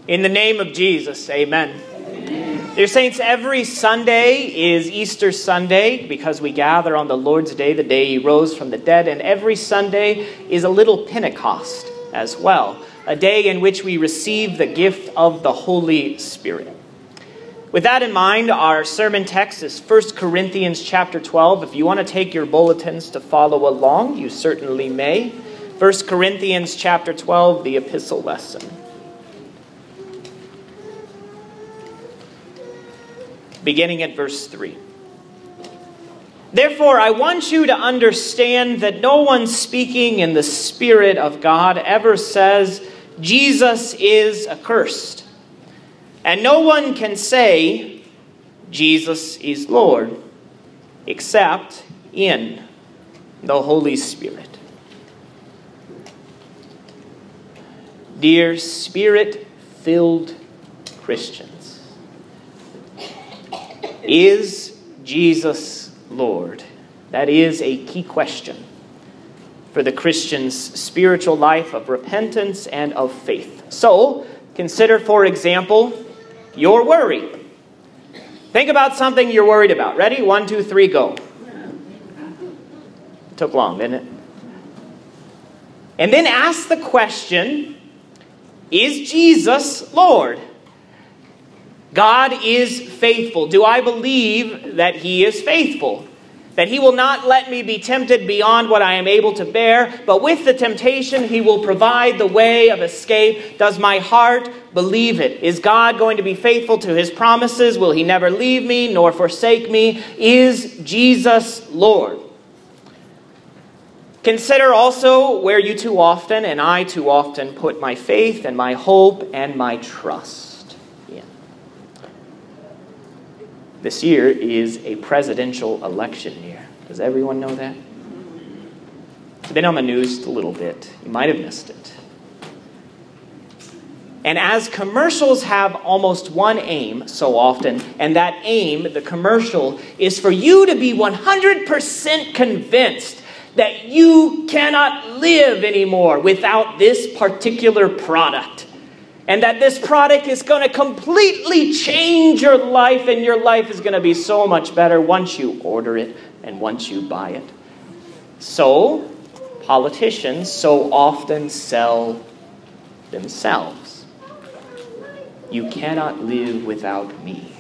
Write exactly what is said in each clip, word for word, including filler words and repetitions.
In the name of Jesus, amen. Amen. Dear saints, every Sunday is Easter Sunday because we gather on the Lord's Day, the day He rose from the dead. And every Sunday is a little Pentecost as well, a day in which we receive the gift of the Holy Spirit. With that in mind, our sermon text is First Corinthians chapter twelve. If you want to take your bulletins to follow along, you certainly may. First Corinthians chapter twelve, the epistle lesson. Beginning at verse three. Therefore, I want you to understand that no one speaking in the Spirit of God ever says, Jesus is accursed. And no one can say, Jesus is Lord, except in the Holy Spirit. Dear Spirit-filled Christians, is Jesus Lord? That is a key question for the Christian's spiritual life of repentance and of faith. So, consider, for example, your worry. Think about something you're worried about. Ready? One, two, three, go. It took long, didn't it? And then ask the question, is Jesus Lord? God is faithful. Do I believe that He is faithful? That He will not let me be tempted beyond what I am able to bear, but with the temptation, He will provide the way of escape. Does my heart believe it? Is God going to be faithful to His promises? Will He never leave me nor forsake me? Is Jesus Lord? Consider also where you too often, and I too often, put my faith and my hope and my trust. This year is a presidential election year. Does everyone know that? It's been on the news a little bit. You might have missed it. And as commercials have almost one aim so often, and that aim, the commercial, is for you to be one hundred percent convinced that you cannot live anymore without this particular product. And that this product is going to completely change your life, and your life is going to be so much better once you order it and once you buy it. So, politicians so often sell themselves. You cannot live without me.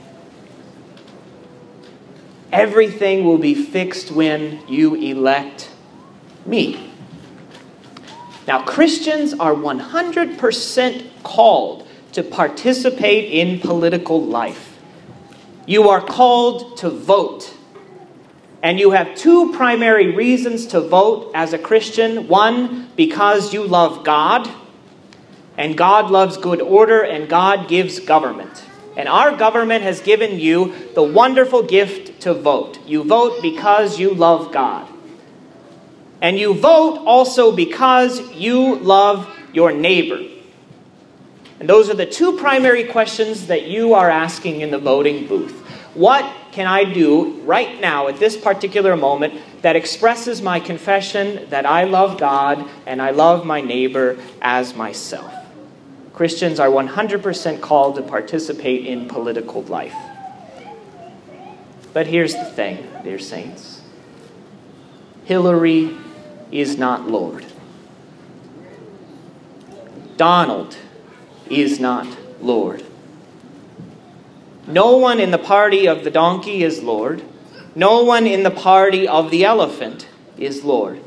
Everything will be fixed when you elect me. Now, Christians are one hundred percent called to participate in political life. You are called to vote. And you have two primary reasons to vote as a Christian. One, because you love God. And God loves good order, and God gives government. And our government has given you the wonderful gift to vote. You vote because you love God. And you vote also because you love your neighbor. And those are the two primary questions that you are asking in the voting booth. What can I do right now at this particular moment that expresses my confession that I love God and I love my neighbor as myself? Christians are one hundred percent called to participate in political life. But here's the thing, dear saints. Hillary is not Lord. Donald is not Lord. No one in the party of the donkey is Lord. No one in the party of the elephant is Lord.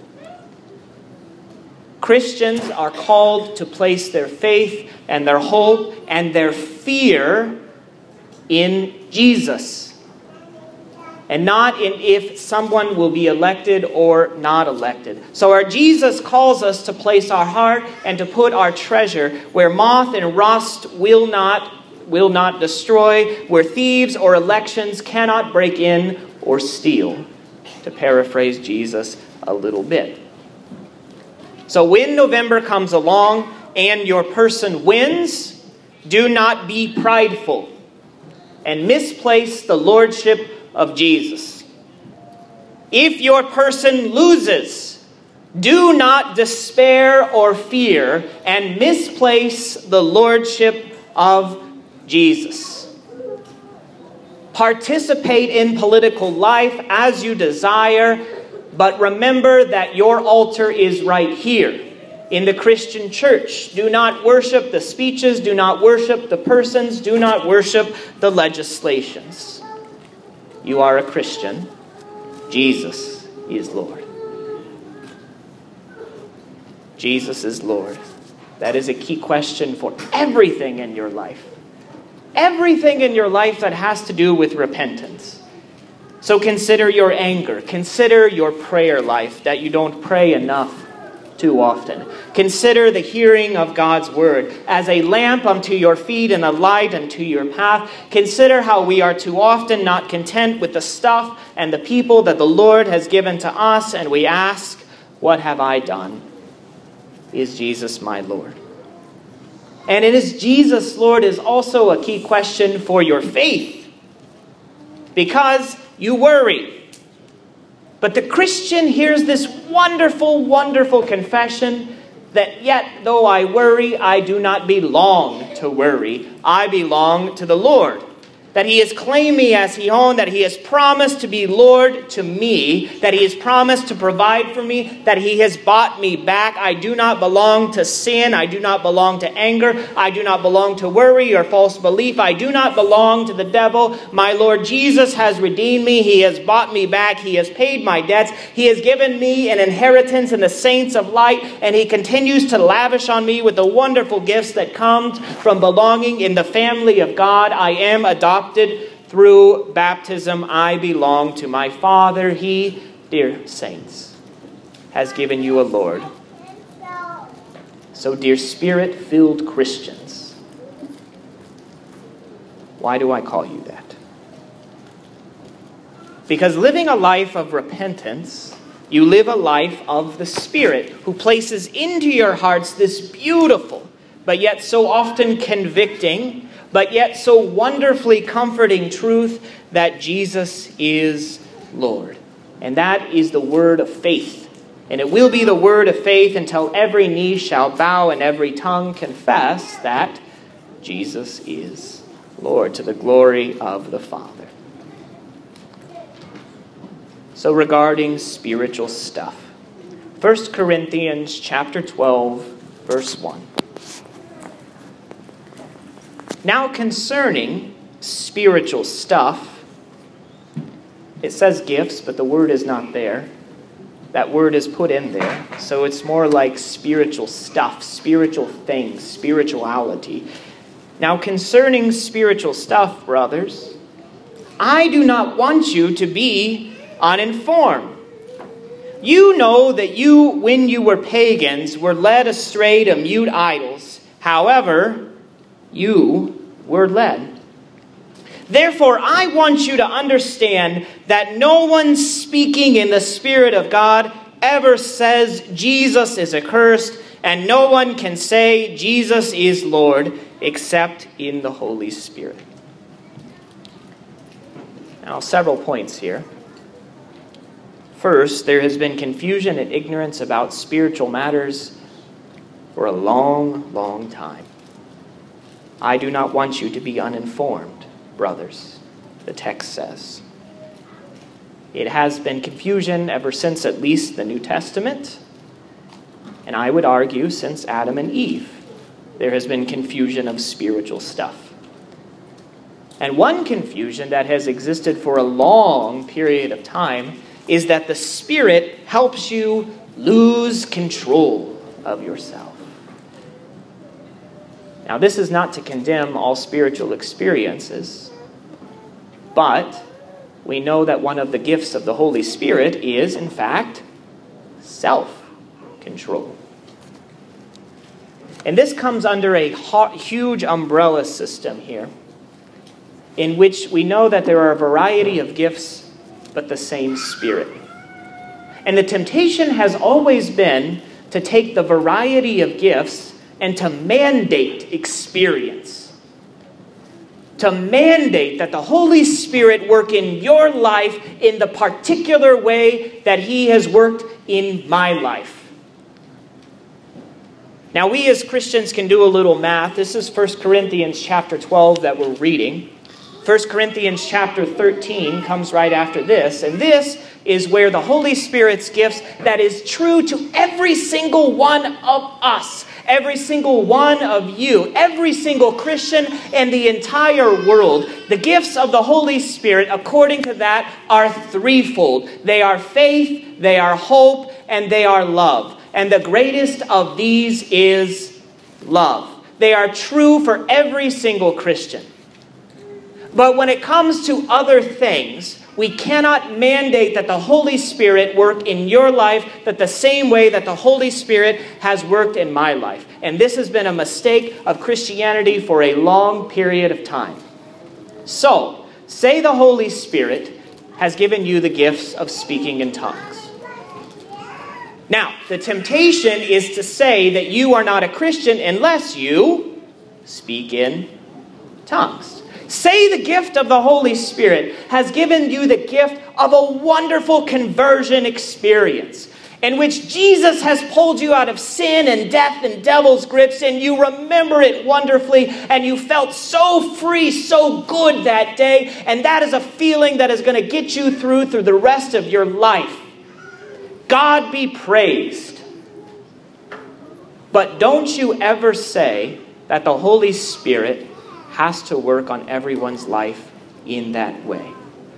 Christians are called to place their faith and their hope and their fear in Jesus. And not in if someone will be elected or not elected. So our Jesus calls us to place our heart and to put our treasure where moth and rust will not, will not destroy, where thieves or elections cannot break in or steal, to paraphrase Jesus a little bit. So when November comes along and your person wins, do not be prideful and misplace the lordship of Jesus. If your person loses, do not despair or fear and misplace the lordship of Jesus. Participate in political life as you desire, but remember that your altar is right here in the Christian church. Do not worship the speeches, do not worship the persons, do not worship the legislations. You are a Christian. Jesus is Lord. Jesus is Lord. That is a key question for everything in your life. Everything in your life that has to do with repentance. So consider your anger. Consider your prayer life, that you don't pray enough too often. Consider the hearing of God's word as a lamp unto your feet and a light unto your path. Consider how we are too often not content with the stuff and the people that the Lord has given to us, and we ask, what have I done? Is Jesus my Lord? And it is Jesus, Lord, is also a key question for your faith, because you worry. But the Christian hears this wonderful, wonderful confession that yet though I worry, I do not belong to worry. I belong to the Lord. That he has claimed me as his own, that he has promised to be Lord to me, that he has promised to provide for me, that he has bought me back. I do not belong to sin. I do not belong to anger. I do not belong to worry or false belief. I do not belong to the devil. My Lord Jesus has redeemed me. He has bought me back. He has paid my debts. He has given me an inheritance in the saints of light, and he continues to lavish on me with the wonderful gifts that come from belonging in the family of God. I am adopted. Through baptism, I belong to my Father. He, dear saints, has given you a Lord. So, dear Spirit-filled Christians, why do I call you that? Because living a life of repentance, you live a life of the Spirit, who places into your hearts this beautiful, but yet so often convicting, but yet so wonderfully comforting truth that Jesus is Lord. And that is the word of faith. And it will be the word of faith until every knee shall bow and every tongue confess that Jesus is Lord, to the glory of the Father. So regarding spiritual stuff, First Corinthians chapter twelve, verse one. Now concerning spiritual stuff, it says gifts, but the word is not there. That word is put in there. So it's more like spiritual stuff, spiritual things, spirituality. Now concerning spiritual stuff, brothers, I do not want you to be uninformed. You know that you, when you were pagans, were led astray to mute idols. However, you were led. Therefore, I want you to understand that no one speaking in the Spirit of God ever says Jesus is accursed, and no one can say Jesus is Lord except in the Holy Spirit. Now, several points here. First, there has been confusion and ignorance about spiritual matters for a long, long time. I do not want you to be uninformed, brothers, the text says. It has been confusion ever since at least the New Testament, and I would argue since Adam and Eve, there has been confusion of spiritual stuff. And one confusion that has existed for a long period of time is that the Spirit helps you lose control of yourself. Now, this is not to condemn all spiritual experiences, but we know that one of the gifts of the Holy Spirit is, in fact, self-control. And this comes under a huge umbrella system here, in which we know that there are a variety of gifts, but the same Spirit. And the temptation has always been to take the variety of gifts and to mandate experience. To mandate that the Holy Spirit work in your life in the particular way that He has worked in my life. Now, we as Christians can do a little math. This is First Corinthians chapter twelve that we're reading. First Corinthians chapter thirteen comes right after this. And this is where the Holy Spirit's gifts that is true to every single one of us. Every single one of you. Every single Christian in the entire world. The gifts of the Holy Spirit, according to that, are threefold. They are faith, they are hope, and they are love. And the greatest of these is love. They are true for every single Christian. But when it comes to other things, we cannot mandate that the Holy Spirit work in your life that the same way that the Holy Spirit has worked in my life. And this has been a mistake of Christianity for a long period of time. So, say the Holy Spirit has given you the gifts of speaking in tongues. Now, the temptation is to say that you are not a Christian unless you speak in tongues. Say the gift of the Holy Spirit has given you the gift of a wonderful conversion experience in which Jesus has pulled you out of sin and death and devil's grips, and you remember it wonderfully, and you felt so free, so good that day, and that is a feeling that is going to get you through through the rest of your life. God be praised. But don't you ever say that the Holy Spirit has to work on everyone's life in that way.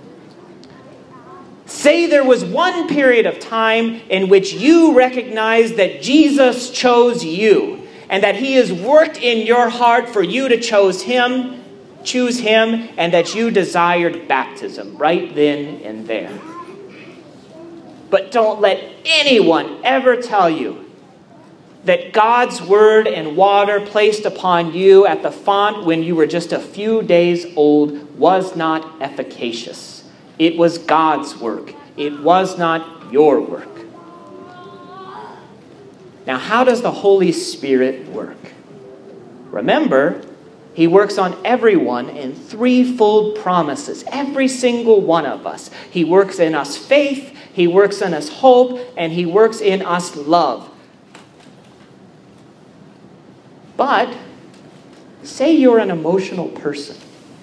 Say there was one period of time in which you recognized that Jesus chose you and that he has worked in your heart for you to choose him, choose him, and that you desired baptism right then and there. But don't let anyone ever tell you that God's word and water placed upon you at the font when you were just a few days old was not efficacious. It was God's work. It was not your work. Now, how does the Holy Spirit work? Remember, he works on everyone in threefold promises. Every single one of us. He works in us faith, he works in us hope, and he works in us love. But, say you're an emotional person.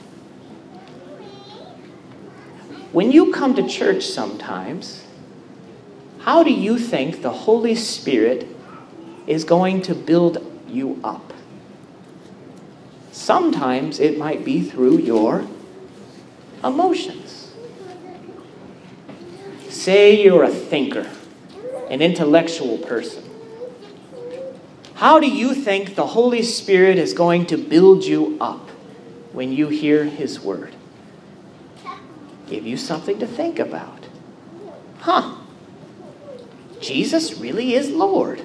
When you come to church sometimes, how do you think the Holy Spirit is going to build you up? Sometimes it might be through your emotions. Say you're a thinker, an intellectual person. How do you think the Holy Spirit is going to build you up when you hear his word? Give you something to think about. Huh. Jesus really is Lord.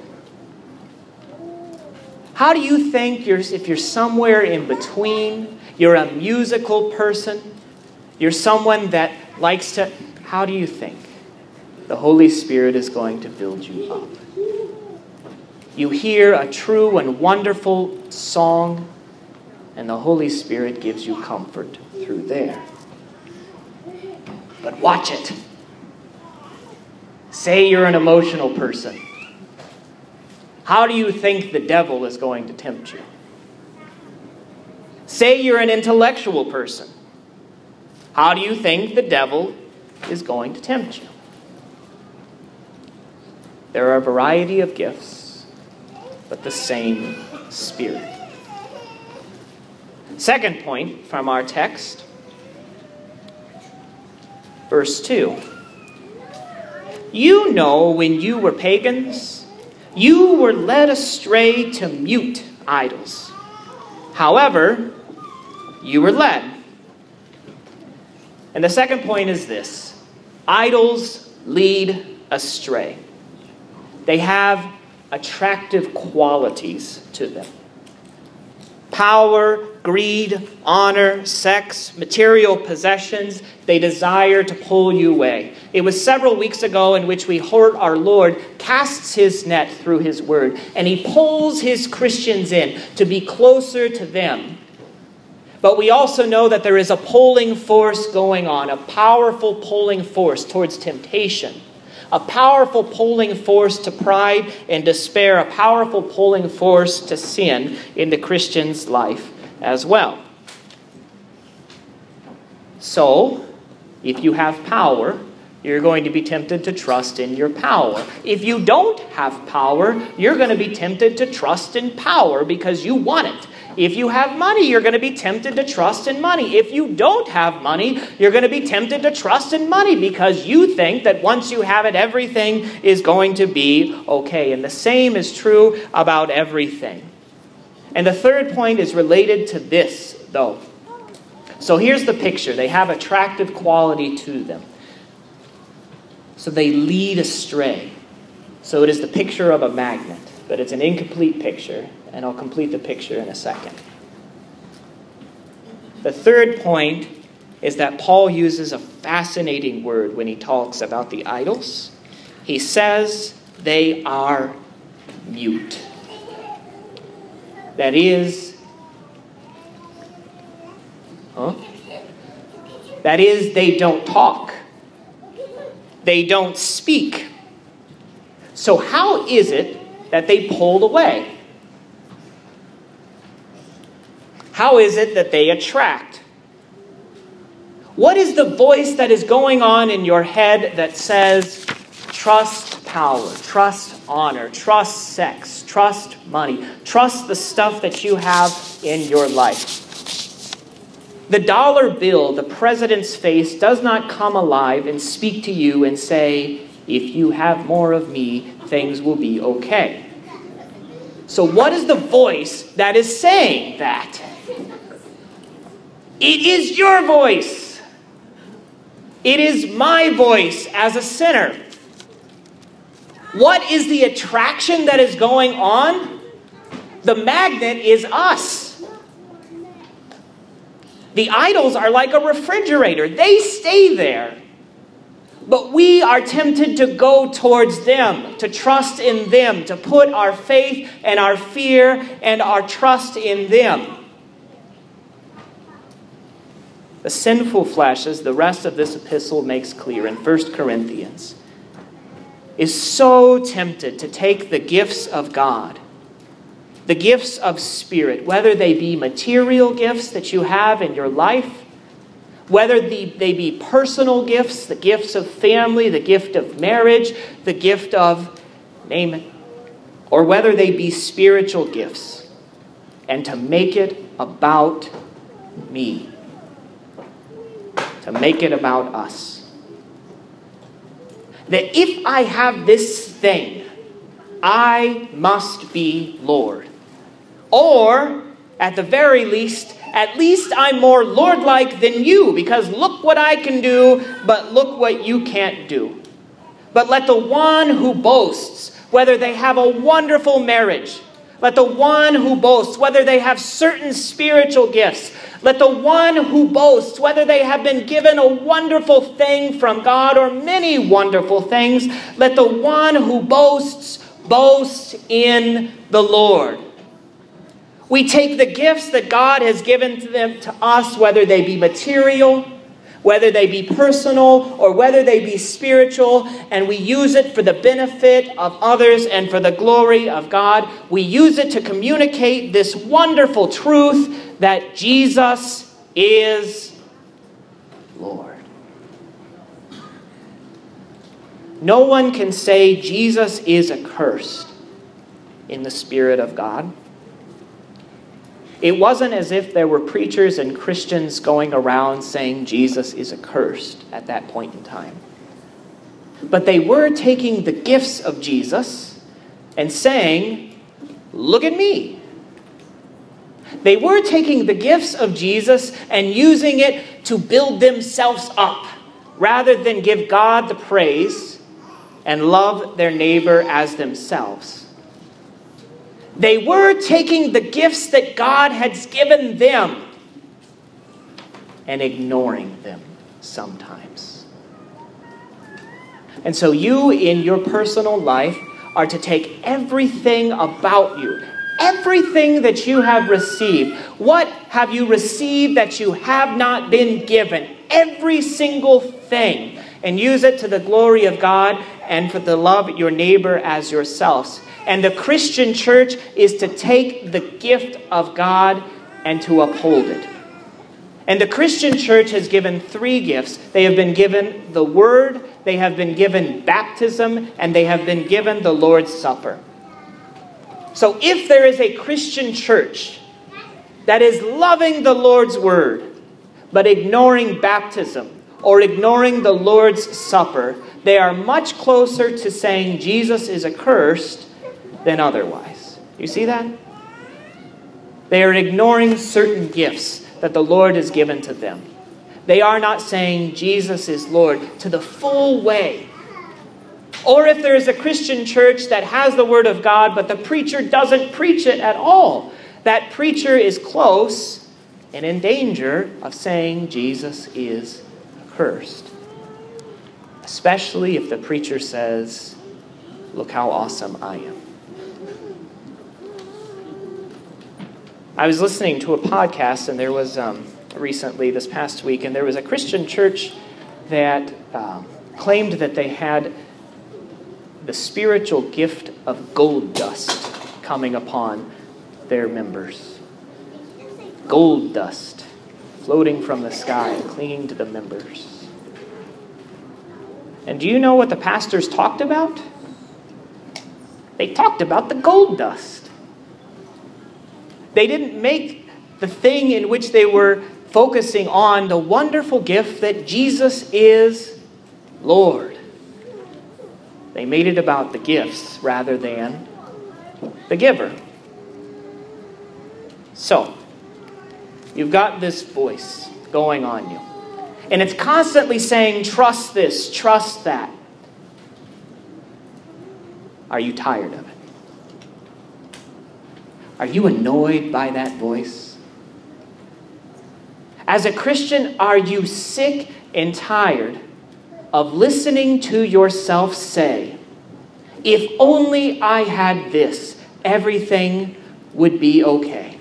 How do you think you're, if you're somewhere in between, you're a musical person, you're someone that likes to, how do you think the Holy Spirit is going to build you up? You hear a true and wonderful song, and the Holy Spirit gives you comfort through there. But watch it. Say you're an emotional person. How do you think the devil is going to tempt you? Say you're an intellectual person. How do you think the devil is going to tempt you? There are a variety of gifts, but the same Spirit. Second point from our text, verse two. You know when you were pagans, you were led astray to mute idols. However, you were led. And the second point is this. Idols lead astray. They have attractive qualities to them. Power, greed, honor, sex, material possessions, they desire to pull you away. It was several weeks ago in which we heard our Lord casts his net through his word, and he pulls his Christians in to be closer to them. But we also know that there is a pulling force going on, a powerful pulling force towards temptation. a powerful pulling force to pride and despair, a powerful pulling force to sin in the Christian's life as well. So, if you have power, you're going to be tempted to trust in your power. If you don't have power, you're going to be tempted to trust in power because you want it. If you have money, you're going to be tempted to trust in money. If you don't have money, you're going to be tempted to trust in money because you think that once you have it, everything is going to be okay. And the same is true about everything. And the third point is related to this, though. So here's the picture. They have attractive quality to them. So they lead astray. So it is the picture of a magnet, but it's an incomplete picture, and I'll complete the picture in a second. The third point is that Paul uses a fascinating word when he talks about the idols. He says they are mute. That is, huh? That is, they don't talk. They don't speak. So how is it that they pulled away? How is it that they attract? What is the voice that is going on in your head that says, trust power, trust honor, trust sex, trust money, trust the stuff that you have in your life? The dollar bill, the president's face, does not come alive and speak to you and say, if you have more of me, things will be okay. So what is the voice that is saying that? It is your voice. It is my voice as a sinner. What is the attraction that is going on? The magnet is us. The idols are like a refrigerator. They stay there. But we are tempted to go towards them, to trust in them, to put our faith and our fear and our trust in them. The sinful flesh, as the rest of this epistle makes clear in First Corinthians, is so tempted to take the gifts of God, the gifts of spirit, whether they be material gifts that you have in your life, whether they be personal gifts, the gifts of family, the gift of marriage, the gift of, name it, or whether they be spiritual gifts, and to make it about me, to make it about us. That if I have this thing, I must be Lord. Or, at the very least, at least I'm more Lord-like than you, because look what I can do, but look what you can't do. But let the one who boasts, whether they have a wonderful marriage, let the one who boasts, whether they have certain spiritual gifts, let the one who boasts, whether they have been given a wonderful thing from God or many wonderful things, let the one who boasts, boast in the Lord. We take the gifts that God has given to them to us, whether they be material, whether they be personal, or whether they be spiritual, and we use it for the benefit of others and for the glory of God. We use it to communicate this wonderful truth that Jesus is Lord. No one can say Jesus is accursed in the Spirit of God. It wasn't as if there were preachers and Christians going around saying Jesus is accursed at that point in time. But they were taking the gifts of Jesus and saying, look at me. They were taking the gifts of Jesus and using it to build themselves up rather than give God the praise and love their neighbor as themselves. They were taking the gifts that God has given them and ignoring them sometimes. And so you, in your personal life, are to take everything about you, everything that you have received. What have you received that you have not been given? Every single thing. And use it to the glory of God and for to love your neighbor as yourselves. And the Christian church is to take the gift of God and to uphold it. And the Christian church has given three gifts. They have been given the Word, they have been given baptism, and they have been given the Lord's Supper. So if there is a Christian church that is loving the Lord's Word, but ignoring baptism or ignoring the Lord's Supper, they are much closer to saying Jesus is accursed than otherwise. You see that? They are ignoring certain gifts that the Lord has given to them. They are not saying Jesus is Lord to the full way. Or if there is a Christian church that has the Word of God, but the preacher doesn't preach it at all, that preacher is close and in danger of saying Jesus is accursed. Especially if the preacher says, "Look how awesome I am." I was listening to a podcast, and there was um, recently, this past week, and there was a Christian church that um, claimed that they had the spiritual gift of gold dust coming upon their members. Gold dust floating from the sky, clinging to the members. And do you know what the pastors talked about? They talked about the gold dust. They didn't make the thing in which they were focusing on the wonderful gift that Jesus is Lord. They made it about the gifts rather than the giver. So, you've got this voice going on you. And it's constantly saying, trust this, trust that. Are you tired of it? Are you annoyed by that voice? As a Christian, are you sick and tired of listening to yourself say, "If only I had this, everything would be okay"?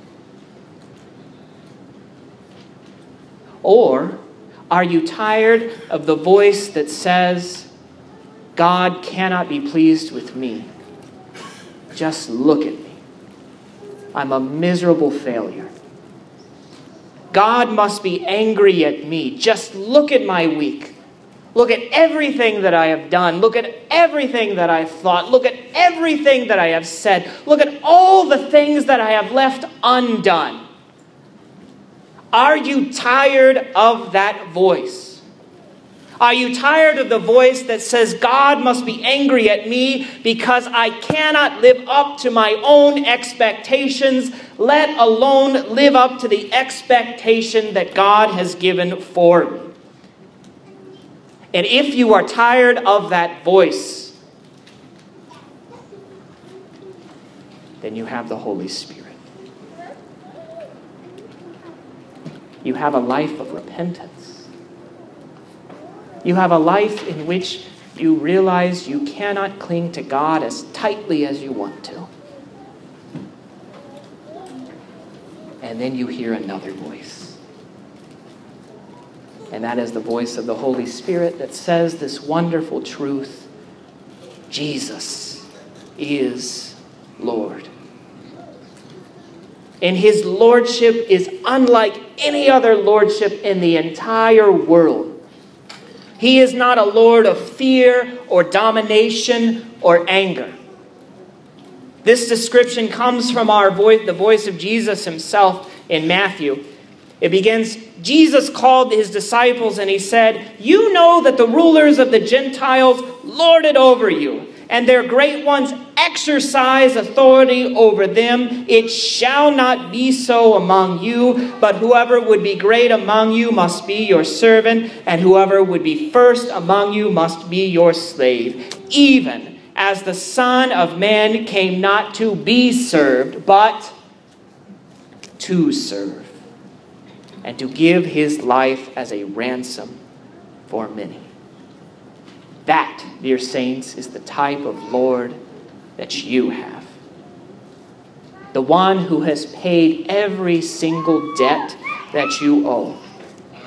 Or are you tired of the voice that says, "God cannot be pleased with me. Just look at me. I'm a miserable failure. God must be angry at me. Just look at my week. Look at everything that I have done. Look at everything that I've thought. Look at everything that I have said. Look at all the things that I have left undone." Are you tired of that voice? Are you tired of the voice that says, "God must be angry at me because I cannot live up to my own expectations, let alone live up to the expectation that God has given for me"? And if you are tired of that voice, then you have the Holy Spirit. You have a life of repentance. You have a life in which you realize you cannot cling to God as tightly as you want to. And then you hear another voice. And that is the voice of the Holy Spirit that says this wonderful truth: Jesus is Lord. And his lordship is unlike any other lordship in the entire world. He is not a Lord of fear or domination or anger. This description comes from our voice, the voice of Jesus himself in Matthew. It begins, Jesus called his disciples and he said, "You know that the rulers of the Gentiles lord it over you, and their great ones exercise authority over them. It shall not be so among you, but whoever would be great among you must be your servant, and whoever would be first among you must be your slave. Even as the Son of Man came not to be served, but to serve, and to give his life as a ransom for many." That, dear saints, is the type of Lord that you have. The one who has paid every single debt that you owe.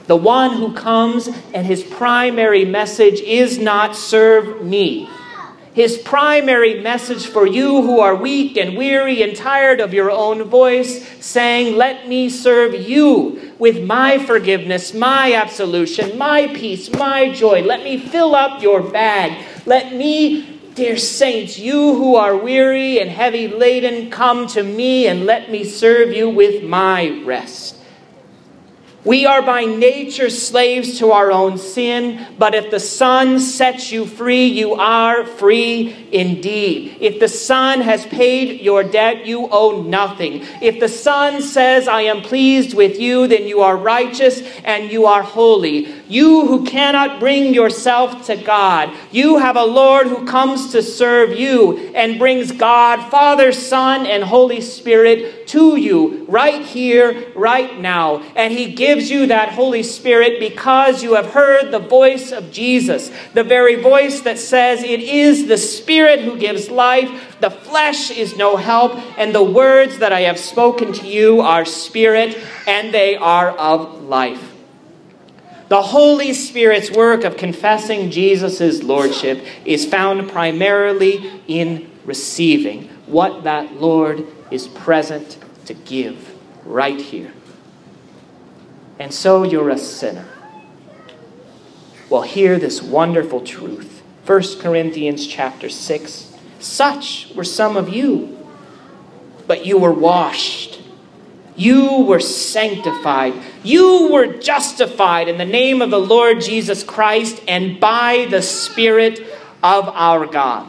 The one who comes and his primary message is not serve me. His primary message for you who are weak and weary and tired of your own voice, saying, let me serve you with my forgiveness, my absolution, my peace, my joy. Let me fill up your bag. Let me, dear saints, you who are weary and heavy laden, come to me and let me serve you with my rest. We are by nature slaves to our own sin, but if the Son sets you free, you are free indeed. If the Son has paid your debt, you owe nothing. If the Son says, I am pleased with you, then you are righteous and you are holy. You who cannot bring yourself to God, you have a Lord who comes to serve you and brings God, Father, Son, and Holy Spirit to you right here, right now. And he gives you that Holy Spirit because you have heard the voice of Jesus, the very voice that says it is the Spirit who gives life. The flesh is no help, and the words that I have spoken to you are spirit, and they are of life. The Holy Spirit's work of confessing Jesus' Lordship is found primarily in receiving what that Lord is present to give right here. And so you're a sinner. Well, hear this wonderful truth. First Corinthians chapter six. Such were some of you, but you were washed. You were sanctified. You were justified in the name of the Lord Jesus Christ and by the Spirit of our God.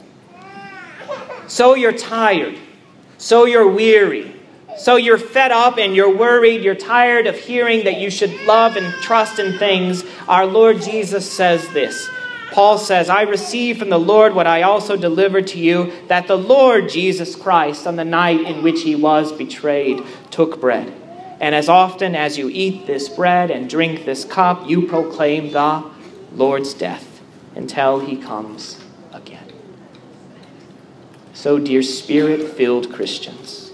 So you're tired. So you're weary. So you're fed up and you're worried. You're tired of hearing that you should love and trust in things. Our Lord Jesus says this. Paul says, I received from the Lord what I also delivered to you, that the Lord Jesus Christ, on the night in which he was betrayed, took bread. And as often as you eat this bread and drink this cup, you proclaim the Lord's death until he comes again. So, dear Spirit-filled Christians,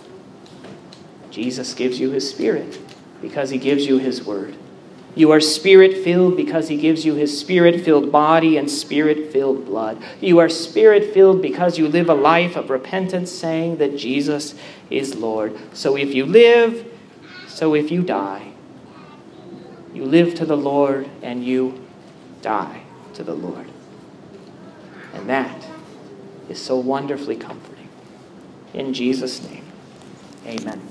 Jesus gives you his Spirit because he gives you his word. You are Spirit-filled because he gives you his Spirit-filled body and Spirit-filled blood. You are Spirit-filled because you live a life of repentance, saying that Jesus is Lord. So if you live, so if you die, you live to the Lord and you die to the Lord. And that is so wonderfully comforting. In Jesus' name, amen.